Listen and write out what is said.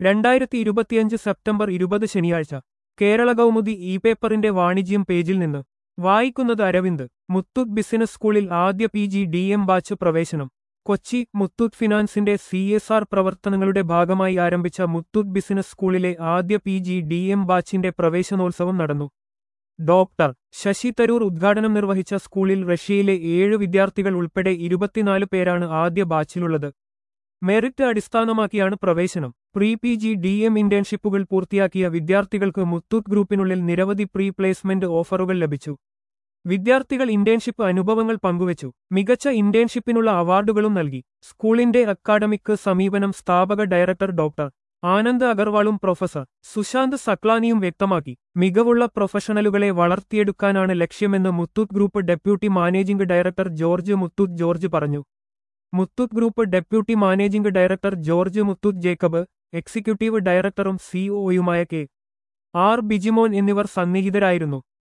2025 September 20 ശനിയാഴ്ച Kerala Kaumudi E പേപ്പറിന്റെ വാണിജ്യം പേജിൽ നിന്ന് വായിക്കുന്നത് അരവിന്ദ്. മുത്തൂറ്റ് ബിസിനസ് സ്കൂളിൽ ആദ്യ PG/DM ബാച്ച് പ്രവേശനം. കൊച്ചി. മുത്തൂറ്റ് ഫിനാൻസിന്റെ CSR പ്രവർത്തനങ്ങളുടെ ഭാഗമായി ആരംഭിച്ച മുത്തൂറ്റ് ബിസിനസ് സ്കൂളിലെ ആദ്യ PG/DM ബാച്ചിന്റെ പ്രവേശനോത്സവം നടന്നു. ഡോക്ടർ ശശി തരൂർ ഉദ്ഘാടനം നിർവഹിച്ച സ്കൂളിൽ റഷ്യയിലെ 7 വിദ്യാർത്ഥികൾ ഉൾപ്പെടെ 24 പേരാണ് ആദ്യ ബാച്ചിലുള്ളത്. മെറിറ്റ് അടിസ്ഥാനമാക്കിയാണ് പ്രവേശനം. PG/DM ഇന്റേൺഷിപ്പുകൾ പൂർത്തിയാക്കിയ വിദ്യാർത്ഥികൾക്ക് മുത്തൂറ്റ് ഗ്രൂപ്പിനുള്ളിൽ നിരവധി പ്രീ പ്ലേസ്മെന്റ് ഓഫറുകൾ ലഭിച്ചു. വിദ്യാർത്ഥികൾ ഇന്റേൺഷിപ്പ് അനുഭവങ്ങൾ പങ്കുവച്ചു. മികച്ച ഇന്റേൺഷിപ്പിനുള്ള അവാർഡുകളും നൽകി. സ്കൂളിന്റെ അക്കാഡമിക് സമീപനം സ്ഥാപക ഡയറക്ടർ ഡോക്ടർ ആനന്ദ് അഗർവാളും പ്രൊഫസർ സുശാന്ത് സക്ലാനിയും വ്യക്തമാക്കി. മികവുള്ള പ്രൊഫഷണലുകളെ വളർത്തിയെടുക്കാനാണ് ലക്ഷ്യമെന്ന് Muthoot group deputy managing director George Muthoot George പറഞ്ഞു. Muthoot group deputy managing director George Muthoot Jacob, executive ഡയറക്ടറും COOയുമായ കെ. ആർ. ബിജിമോൻ എന്നിവർ സന്നിഹിതരായിരുന്നു.